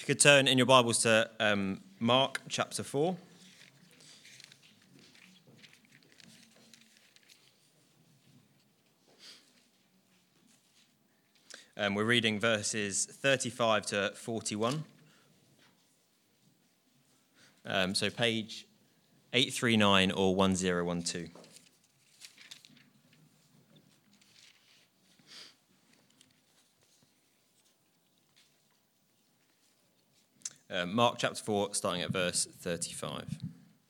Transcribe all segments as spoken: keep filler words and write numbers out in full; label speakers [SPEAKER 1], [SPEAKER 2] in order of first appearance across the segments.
[SPEAKER 1] you could turn in your Bibles to um, Mark chapter four. Um, we're reading verses thirty-five to forty-one. Um, so page eight thirty-nine or ten twelve. Uh, Mark chapter four, starting at verse thirty-five.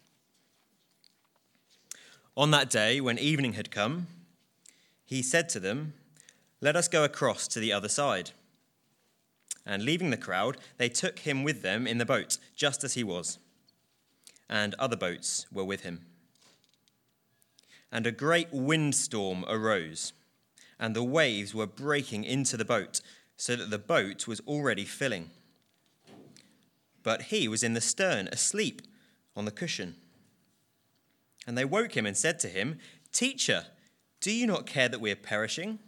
[SPEAKER 1] On that day, when evening had come, he said to them, "Let us go across to the other side." And leaving the crowd, they took him with them in the boat, just as he was. And other boats were with him. And a great windstorm arose, and the waves were breaking into the boat, so that the boat was already filling. But he was in the stern, asleep on the cushion. And they woke him and said to him, "Teacher, do you not care that we are perishing?"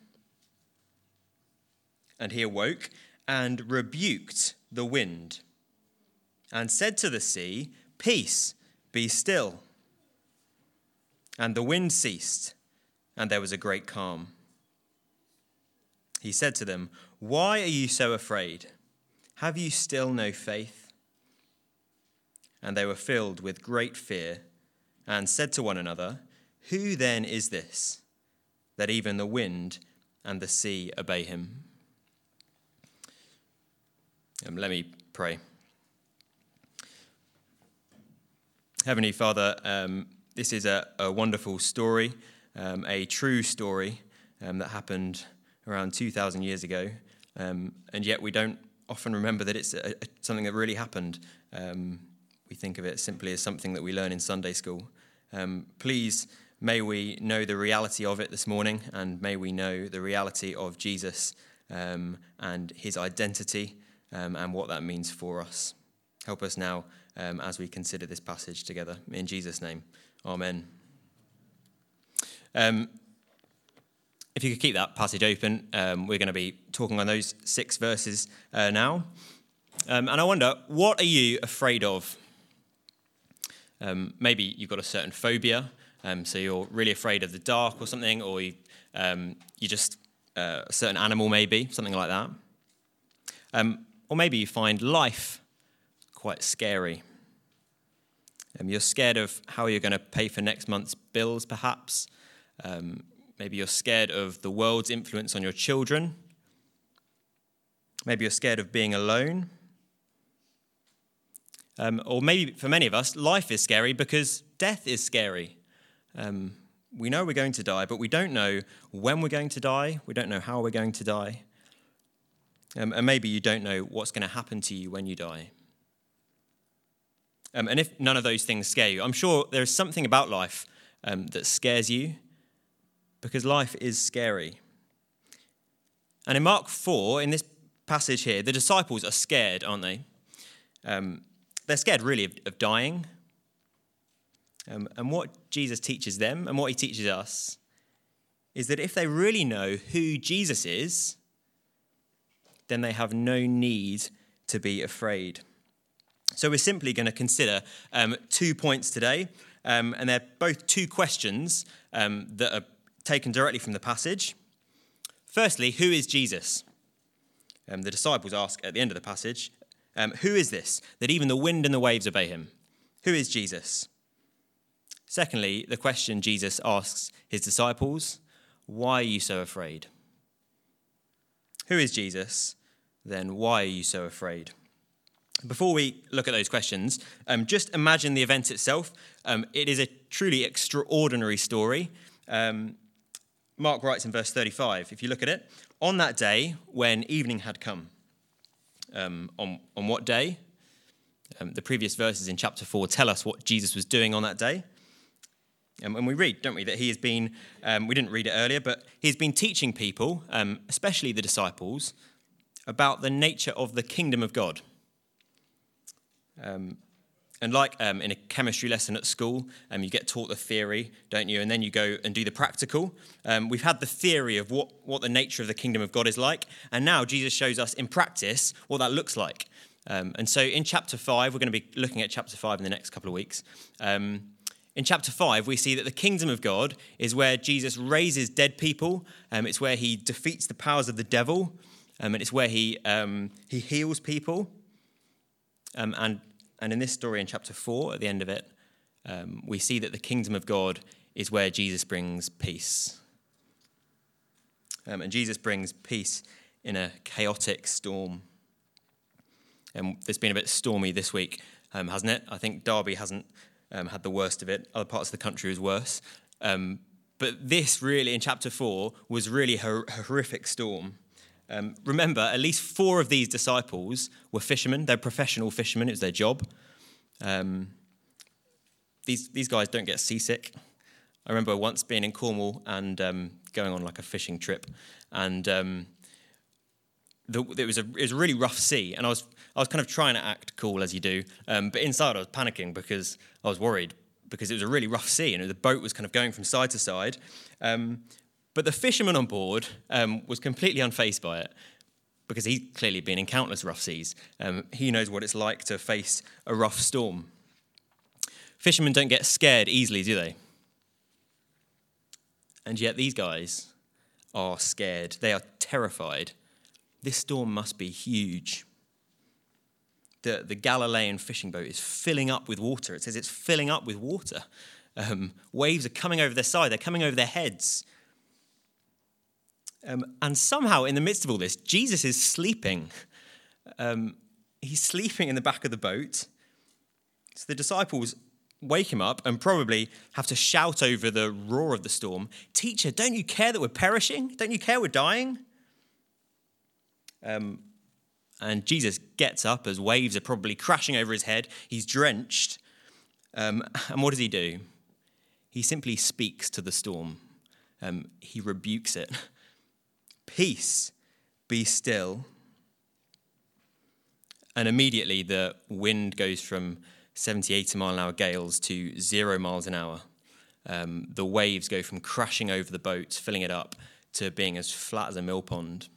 [SPEAKER 1] And he awoke and rebuked the wind and said to the sea, "Peace, be still." And the wind ceased, and there was a great calm. He said to them, "Why are you so afraid? Have you still no faith?" And they were filled with great fear and said to one another, "Who then is this, that even the wind and the sea obey him?" Um, let me pray. Heavenly Father, um, this is a, a wonderful story, um, a true story um, that happened around two thousand years ago, um, and yet we don't often remember that it's a, a, something that really happened. Um, we think of it simply as something that we learn in Sunday school. Um, please, may we know the reality of it this morning, and may we know the reality of Jesus um, and his identity um, and what that means for us. Help us now um, as we consider this passage together. In Jesus' name, amen. Um, if you could keep that passage open, um, we're going to be talking on those six verses uh, now. Um, and I wonder, what are you afraid of? Um, maybe you've got a certain phobia, um, so you're really afraid of the dark or something, or you, um, you just, uh, a certain animal maybe, something like that. Um, or maybe you find life quite scary. Um, you're scared of how you're going to pay for next month's bills, perhaps. Um, maybe you're scared of the world's influence on your children. Maybe you're scared of being alone. Um, or maybe for many of us, life is scary because death is scary. Um, we know we're going to die, but we don't know when we're going to die. We don't know how we're going to die. Um, and maybe you don't know what's going to happen to you when you die. Um, and if none of those things scare you, I'm sure there is something about life um, that scares you, because life is scary. And in Mark four, in this passage here, the disciples are scared, aren't they? Um, they're scared, really, of, of dying. Um, and what Jesus teaches them, and what he teaches us, is that if they really know who Jesus is, then they have no need to be afraid. So we're simply going to consider um, two points today, um, and they're both two questions um, that are taken directly from the passage. Firstly, who is Jesus? Um, the disciples ask at the end of the passage, um, who is this, that even the wind and the waves obey him? Who is Jesus? Secondly, the question Jesus asks his disciples, why are you so afraid? Who is Jesus? Then why are you so afraid? Before we look at those questions, um, just imagine the event itself. Um, it is a truly extraordinary story. Um, Mark writes in verse thirty-five, if you look at it, on that day when evening had come. Um, on, on what day? Um, the previous verses in chapter four tell us what Jesus was doing on that day. Um, and we read, don't we, that he has been, um, we didn't read it earlier, but he's been teaching people, um, especially the disciples, about the nature of the kingdom of God. Um, and like um, in a chemistry lesson at school, um, you get taught the theory, don't you? And then you go and do the practical. Um, we've had the theory of what, what the nature of the kingdom of God is like. And now Jesus shows us in practice what that looks like. Um, and so in chapter five, we're going to be looking at chapter five in the next couple of weeks. Um, in chapter five, we see that the kingdom of God is where Jesus raises dead people. Um, it's where he defeats the powers of the devil. Um, and it's where he um, he heals people. Um, and, and in this story in chapter four, at the end of it, um, we see that the kingdom of God is where Jesus brings peace. Um, and Jesus brings peace in a chaotic storm. And it's been a bit stormy this week, um, hasn't it? I think Derby hasn't um, had the worst of it. Other parts of the country was worse. Um, but this really, in chapter four, was really a hor- horrific storm. Um, remember, at least four of these disciples were fishermen. They're professional fishermen. It was their job. Um, these, these guys don't get seasick. I remember once being in Cornwall and um, going on like a fishing trip. And um, the, it, was a, it was a really rough sea. And I was I was kind of trying to act cool, as you do. Um, but inside I was panicking because I was worried because it was a really rough sea and the boat was kind of going from side to side. Um, but the fisherman on board um, was completely unfazed by it because he's clearly been in countless rough seas. Um, he knows what it's like to face a rough storm. Fishermen don't get scared easily, do they? And yet these guys are scared. They are terrified. This storm must be huge. The, the Galilean fishing boat is filling up with water. It says it's filling up with water. Um, waves are coming over their side. They're coming over their heads. Um, and somehow, in the midst of all this, Jesus is sleeping. Um, he's sleeping in the back of the boat. So the disciples wake him up and probably have to shout over the roar of the storm, "Teacher, don't you care that we're perishing? Don't you care we're dying?" Um, and Jesus gets up as waves are probably crashing over his head. He's drenched. Um, and what does he do? He simply speaks to the storm. Um, he rebukes it. "Peace, be still." And immediately the wind goes from seventy, eighty mile an hour gales to zero miles an hour. Um, the waves go from crashing over the boat, filling it up, to being as flat as a mill pond.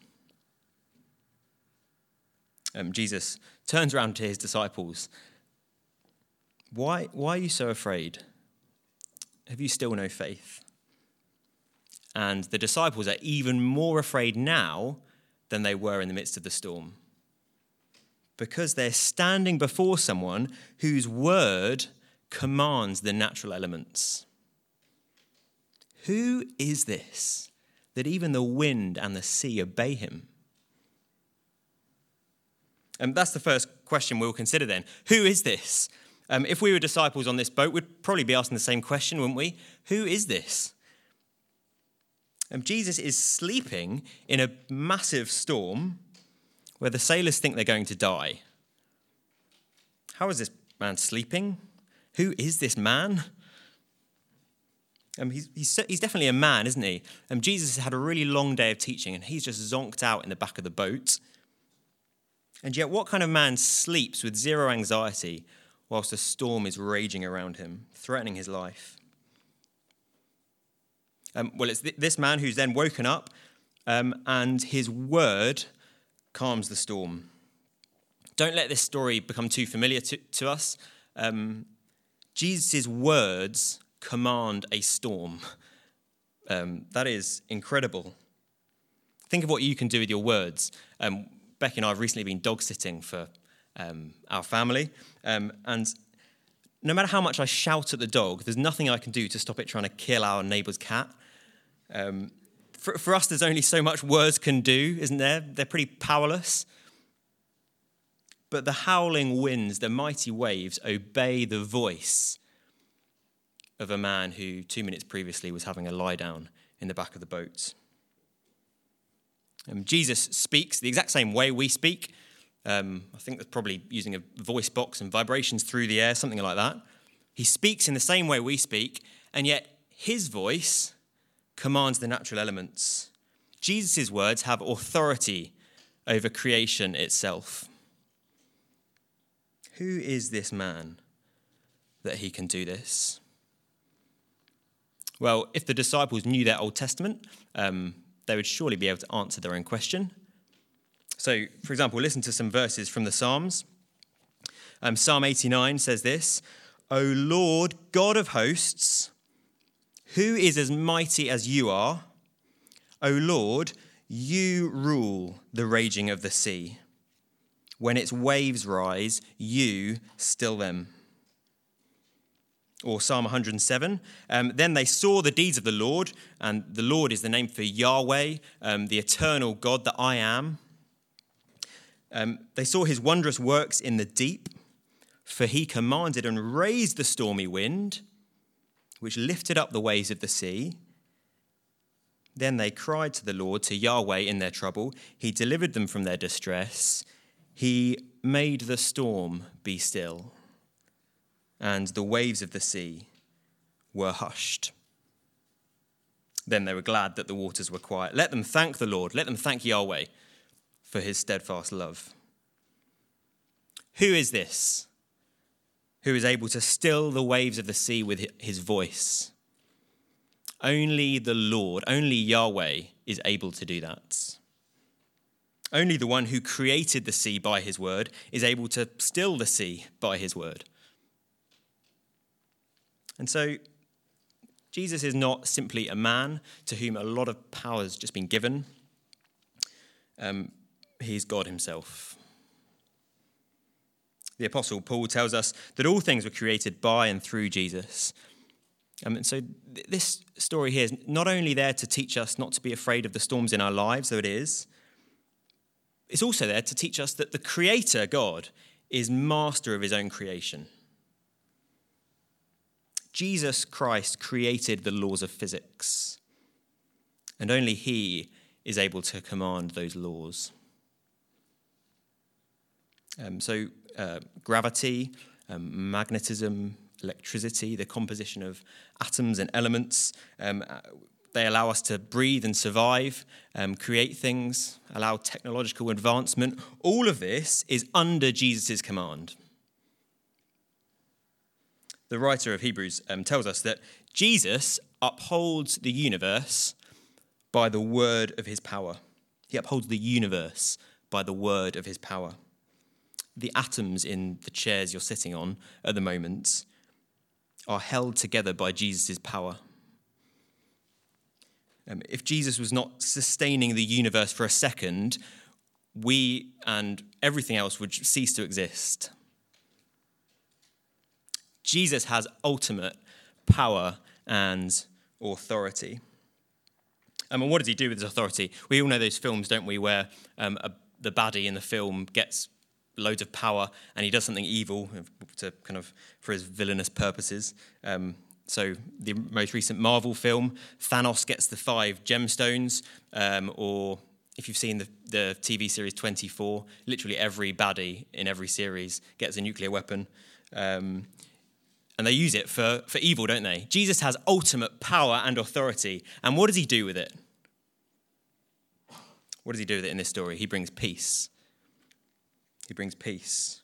[SPEAKER 1] Um, Jesus turns around to his disciples. Why, why are you so afraid? Have you still no faith? And the disciples are even more afraid now than they were in the midst of the storm, because they're standing before someone whose word commands the natural elements. Who is this that even the wind and the sea obey him? And that's the first question we'll consider then. Who is this? Um, if we were disciples on this boat, we'd probably be asking the same question, wouldn't we? Who is this? Um, Jesus is sleeping in a massive storm where the sailors think they're going to die. How is this man sleeping? Who is this man? Um, he's, he's, he's definitely a man, isn't he? Um, Jesus has had a really long day of teaching and he's just zonked out in the back of the boat. And yet, what kind of man sleeps with zero anxiety whilst a storm is raging around him, threatening his life? Um, well, it's th- this man who's then woken up um, and his word calms the storm. Don't let this story become too familiar to, to us. Um, Jesus' words command a storm. Um, that is incredible. Think of what you can do with your words. Um, Becky and I have recently been dog sitting for um, our family. Um, and no matter how much I shout at the dog, there's nothing I can do to stop it trying to kill our neighbour's cat. Um, for, for us, there's only so much words can do, isn't there? They're pretty powerless. But the howling winds, the mighty waves, obey the voice of a man who two minutes previously was having a lie down in the back of the boat. Um, Jesus speaks the exact same way we speak. Um, I think that's probably using a voice box and vibrations through the air, something like that. He speaks in the same way we speak, and yet his voice commands the natural elements. Jesus' words have authority over creation itself. Who is this man that he can do this? Well, if the disciples knew their Old Testament, um, they would surely be able to answer their own question. So, for example, listen to some verses from the Psalms. Um, Psalm eighty-nine says this, "O Lord, God of hosts, who is as mighty as you are? O Lord, you rule the raging of the sea. When its waves rise, you still them." Or Psalm one hundred seven, um, "Then they saw the deeds of the Lord," and the Lord is the name for Yahweh, um, the eternal God that I am. Um, "they saw his wondrous works in the deep, for he commanded and raised the stormy wind, which lifted up the waves of the sea. Then they cried to the Lord, to Yahweh in their trouble. He delivered them from their distress. He made the storm be still, and the waves of the sea were hushed. Then they were glad that the waters were quiet. Let them thank the Lord. Let them thank Yahweh for his steadfast love." Who is this who is able to still the waves of the sea with his voice? Only the Lord, only Yahweh is able to do that. Only the one who created the sea by his word is able to still the sea by his word. And so Jesus is not simply a man to whom a lot of power has just been given. Um, he's God himself. The Apostle Paul tells us that all things were created by and through Jesus. Um, and so th- this story here is not only there to teach us not to be afraid of the storms in our lives, though it is, it's also there to teach us that the Creator, God, is master of his own creation. Jesus Christ created the laws of physics, and only he is able to command those laws. Um, so uh, gravity, um, magnetism, electricity, the composition of atoms and elements, um, they allow us to breathe and survive, um, create things, allow technological advancement. All of this is under Jesus' command. The writer of Hebrews um, tells us that Jesus upholds the universe by the word of his power. He upholds the universe by the word of his power. The atoms in the chairs you're sitting on at the moment are held together by Jesus' power. Um, if Jesus was not sustaining the universe for a second, we and everything else would cease to exist. Jesus has ultimate power and authority. Um, and what does he do with his authority? We all know those films, don't we, where um, a, the baddie in the film gets loads of power and he does something evil to kind of for his villainous purposes. Um, so the most recent Marvel film, Thanos gets the five gemstones, um, or if you've seen the, the T V series twenty-four, literally every baddie in every series gets a nuclear weapon. Um, and they use it for, for evil, don't they? Jesus has ultimate power and authority. And what does he do with it? What does he do with it in this story? He brings peace. He brings peace.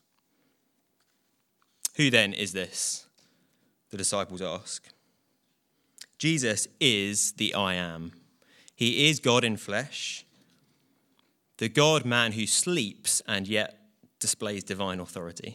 [SPEAKER 1] Who then is this? The disciples ask. Jesus is the I am. He is God in flesh, the God-man who sleeps and yet displays divine authority.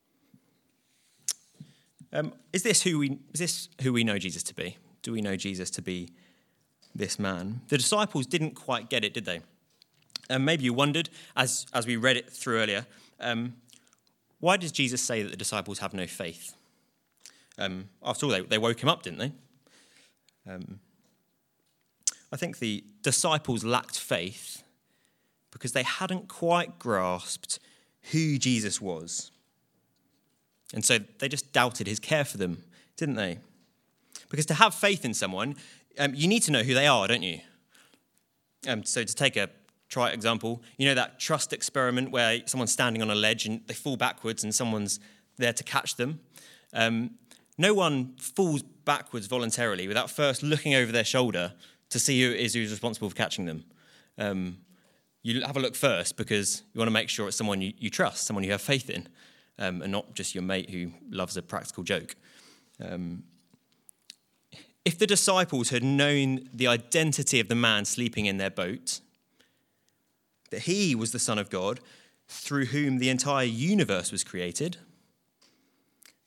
[SPEAKER 1] Um, is this who we is this who we know Jesus to be? Do we know Jesus to be this man? The disciples didn't quite get it, did they? Um, maybe you wondered, as, as we read it through earlier, um, why does Jesus say that the disciples have no faith? Um, after all, they, they woke him up, didn't they? Um, I think the disciples lacked faith because they hadn't quite grasped who Jesus was. And so they just doubted his care for them, didn't they? Because to have faith in someone, um, you need to know who they are, don't you? Um, so to take a trite example, you know that trust experiment where someone's standing on a ledge and they fall backwards and someone's there to catch them. Um, no one falls backwards voluntarily without first looking over their shoulder to see who it is who's responsible for catching them. Um, you have a look first because you want to make sure it's someone you, you trust, someone you have faith in. Um, and not just your mate who loves a practical joke. Um, if the disciples had known the identity of the man sleeping in their boat, that he was the Son of God, through whom the entire universe was created,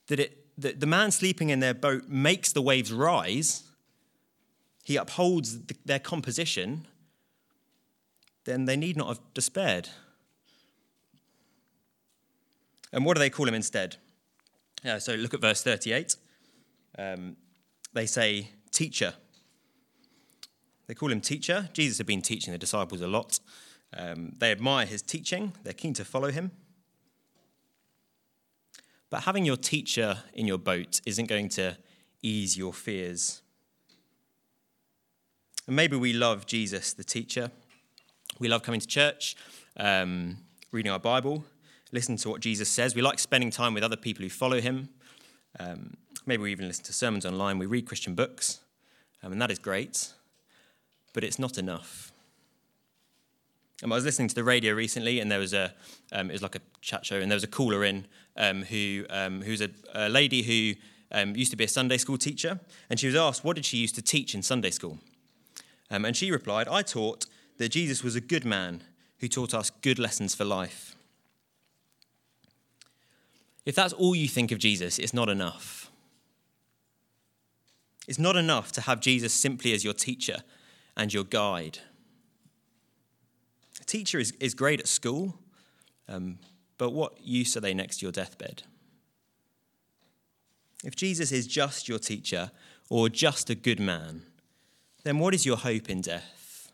[SPEAKER 1] that it that the man sleeping in their boat makes the waves rise, he upholds the, their composition, then they need not have despaired. And what do they call him instead? Uh, so look at verse thirty-eight. Um, they say, teacher. They call him teacher. Jesus had been teaching the disciples a lot. Um, they admire his teaching. They're keen to follow him. But having your teacher in your boat isn't going to ease your fears. And maybe we love Jesus, the teacher. We love coming to church, um, reading our Bible, listening to what Jesus says. We like spending time with other people who follow him. Um, maybe we even listen to sermons online. We read Christian books, um, and that is great. But it's not enough. Um, I was listening to the radio recently, and there was a um, it was like a chat show, and there was a caller in um, who um, who's a, a lady who um, used to be a Sunday school teacher, and she was asked, what did she used to teach in Sunday school? Um, and she replied, I taught that Jesus was a good man who taught us good lessons for life. If that's all you think of Jesus, it's not enough. It's not enough to have Jesus simply as your teacher and your guide. A teacher is, is great at school, um, but what use are they next to your deathbed? If Jesus is just your teacher or just a good man, then what is your hope in death?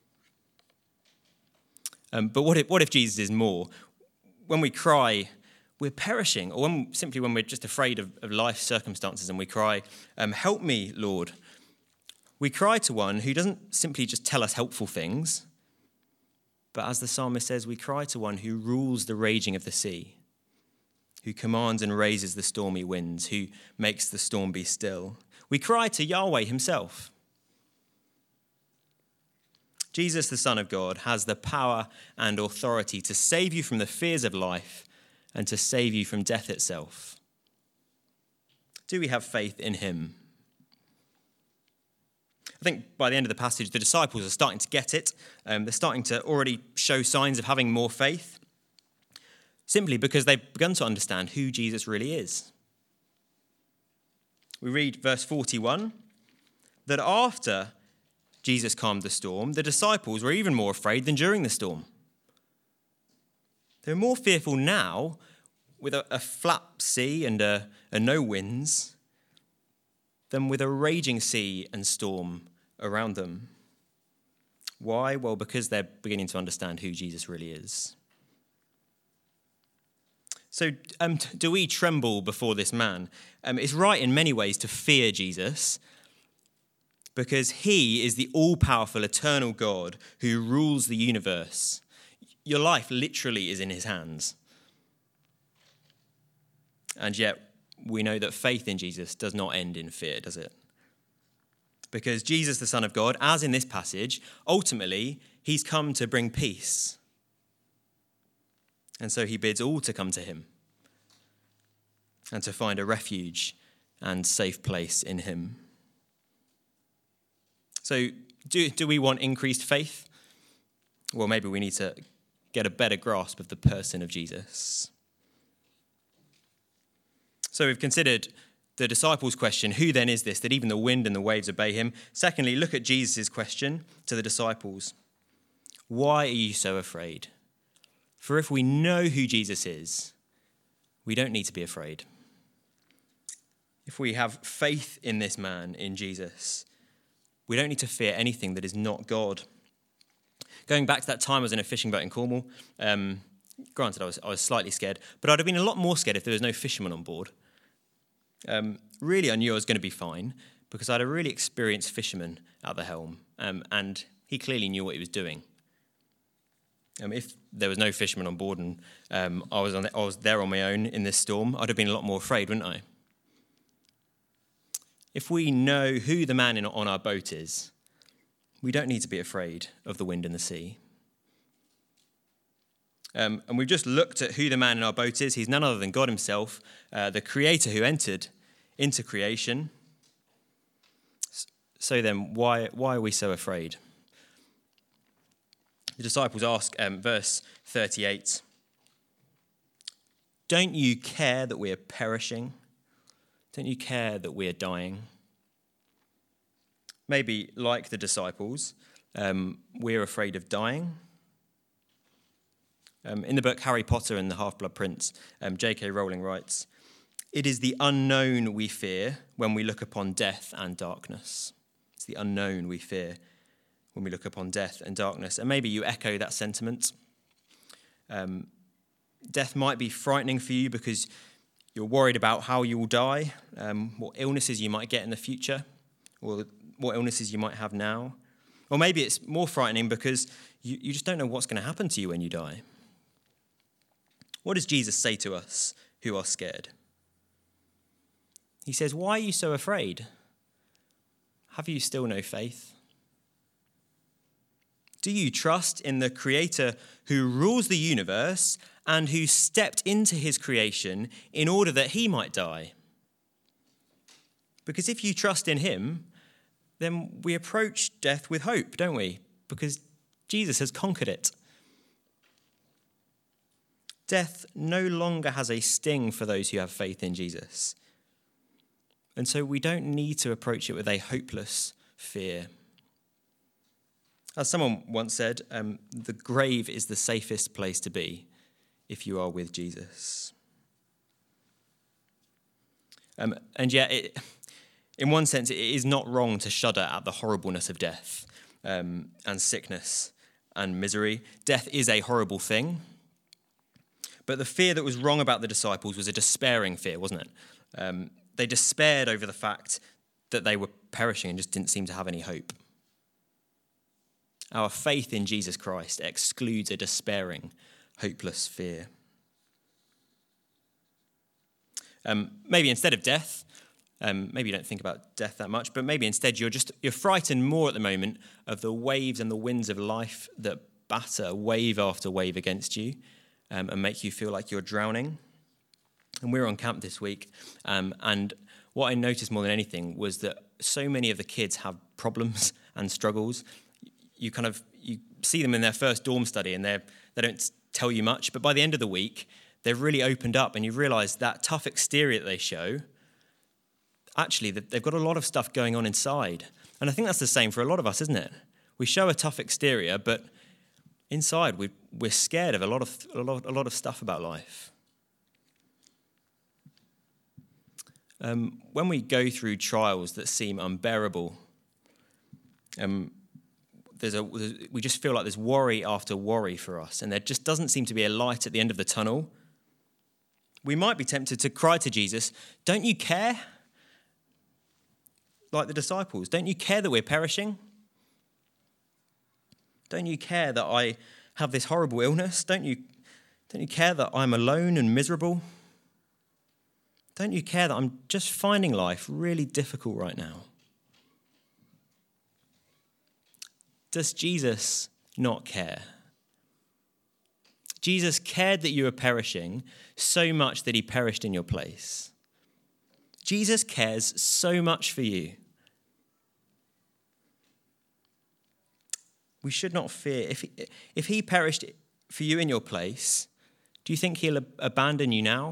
[SPEAKER 1] Um, but what if, what if Jesus is more? When we cry, we're perishing, or when, simply when we're just afraid of, of life circumstances and we cry, um, help me, Lord. We cry to one who doesn't simply just tell us helpful things, but as the psalmist says, we cry to one who rules the raging of the sea, who commands and raises the stormy winds, who makes the storm be still. We cry to Yahweh himself. Jesus, the Son of God, has the power and authority to save you from the fears of life and to save you from death itself. Do we have faith in him? I think by the end of the passage, the disciples are starting to get it. Um, they're starting to already show signs of having more faith, simply because they've begun to understand who Jesus really is. We read verse forty-one, that after Jesus calmed the storm, the disciples were even more afraid than during the storm. They're more fearful now with a, a flat sea and a, a no winds than with a raging sea and storm around them. Why? Well, because they're beginning to understand who Jesus really is. So um, do we tremble before this man? Um, it's right in many ways to fear Jesus, because he is the all-powerful, eternal God who rules the universe. Your life literally is in his hands. And yet, we know that faith in Jesus does not end in fear, does it? Because Jesus, the Son of God, as in this passage, ultimately, he's come to bring peace. And so he bids all to come to him and to find a refuge and safe place in him. So do, do we want increased faith? Well, maybe we need to get a better grasp of the person of Jesus. So we've considered the disciples' question, who then is this that even the wind and the waves obey him? Secondly, look at Jesus' question to the disciples. Why are you so afraid? For if we know who Jesus is, we don't need to be afraid. If we have faith in this man, in Jesus, we don't need to fear anything that is not God. Going back to that time I was in a fishing boat in Cornwall, um, granted I was, I was slightly scared, but I'd have been a lot more scared if there was no fisherman on board. Um, really, I knew I was going to be fine because I had a really experienced fisherman at the helm, um, and he clearly knew what he was doing. Um, if there was no fisherman on board and um, I was on the, I was there on my own in this storm, I'd have been a lot more afraid, wouldn't I? If we know who the man in, on our boat is, we don't need to be afraid of the wind and the sea. Um, and we've just looked at who the man in our boat is. He's none other than God himself, uh, the creator who entered into creation. So then, why, why are we so afraid? The disciples ask, um, verse thirty-eight, don't you care that we are perishing? Don't you care that we're dying? Maybe, like the disciples, um, we're afraid of dying. Um, in the book Harry Potter and the Half-Blood Prince, um, J K Rowling writes, "It is the unknown we fear when we look upon death and darkness." It's the unknown we fear when we look upon death and darkness. And maybe you echo that sentiment. Um, death might be frightening for you because you're worried about how you will die, um, what illnesses you might get in the future, or what illnesses you might have now. Or maybe it's more frightening because you, you just don't know what's going to happen to you when you die. What does Jesus say to us who are scared? He says, "Why are you so afraid? Have you still no faith? Do you trust in the Creator who rules the universe and who stepped into his creation in order that he might die? Because if you trust in him, then we approach death with hope, don't we? Because Jesus has conquered it. Death no longer has a sting for those who have faith in Jesus. And so we don't need to approach it with a hopeless fear. As someone once said, um, the grave is the safest place to be if you are with Jesus. Um, and yet, it, in one sense, it is not wrong to shudder at the horribleness of death um, and sickness and misery. Death is a horrible thing. But the fear that was wrong about the disciples was a despairing fear, wasn't it? Um, they despaired over the fact that they were perishing and just didn't seem to have any hope. Our faith in Jesus Christ excludes a despairing, hopeless fear. Um, maybe instead of death, um, maybe you don't think about death that much, but maybe instead you're just you're frightened more at the moment of the waves and the winds of life that batter wave after wave against you um, and make you feel like you're drowning. And we were on camp this week, um, and what I noticed more than anything was that so many of the kids have problems and struggles. You kind of you see them in their first dorm study, and they they don't tell you much. But by the end of the week, they've really opened up, and you realise that tough exterior that they show, actually, they've got a lot of stuff going on inside. And I think that's the same for a lot of us, isn't it? We show a tough exterior, but inside we we're scared of a lot of a lot, a lot of stuff about life. Um, when we go through trials that seem unbearable, um, there's a, there's, we just feel like there's worry after worry for us, and there just doesn't seem to be a light at the end of the tunnel. We might be tempted to cry to Jesus, "Don't you care?" Like the disciples, "Don't you care that we're perishing? Don't you care that I have this horrible illness? Don't you, don't you care that I'm alone and miserable? Don't you care that I'm just finding life really difficult right now?" Does Jesus not care? Jesus cared that you were perishing so much that he perished in your place. Jesus cares so much for you. We should not fear. If he, if he perished for you in your place, do you think he'll abandon you now?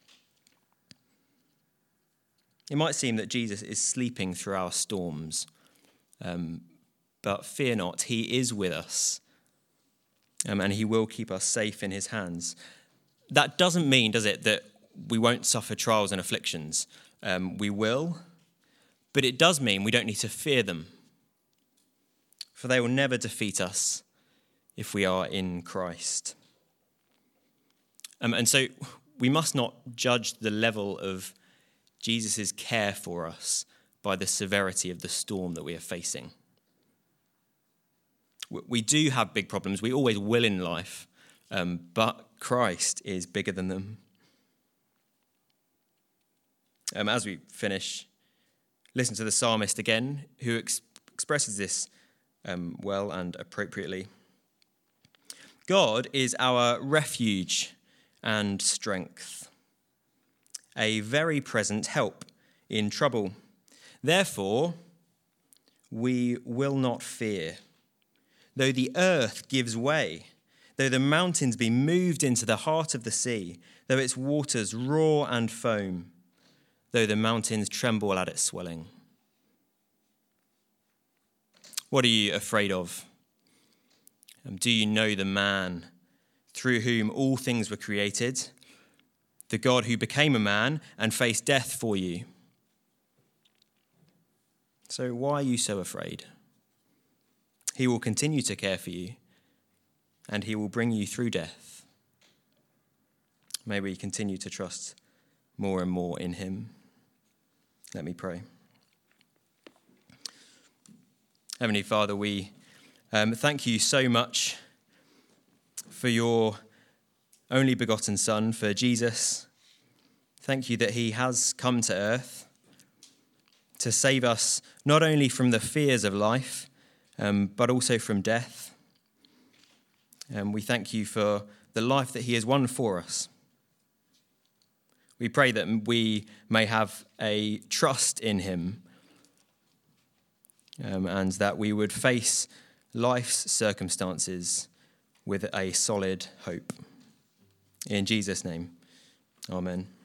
[SPEAKER 1] It might seem that Jesus is sleeping through our storms, um, but fear not, he is with us, um, and he will keep us safe in his hands. That doesn't mean, does it, that we won't suffer trials and afflictions. Um, we will, but it does mean we don't need to fear them, for they will never defeat us if we are in Christ. Um, and so we must not judge the level of Jesus' care for us by the severity of the storm that we are facing. We do have big problems. We always will in life, um, but Christ is bigger than them. Um, as we finish, listen to the psalmist again, who ex- expresses this um, well and appropriately. God is our refuge and strength, a very present help in trouble. Therefore, we will not fear. Though the earth gives way, though the mountains be moved into the heart of the sea, though its waters roar and foam, though the mountains tremble at its swelling. What are you afraid of? Um, do you know the man through whom all things were created, the God who became a man and faced death for you? So why are you so afraid? He will continue to care for you, and he will bring you through death. May we continue to trust more and more in him. Let me pray. Heavenly Father, we um, thank you so much for your only begotten Son, for Jesus. Thank you that he has come to earth to save us not only from the fears of life, um, but also from death. And we thank you for the life that he has won for us. We pray that we may have a trust in him, um, and that we would face life's circumstances with a solid hope. In Jesus' name, amen.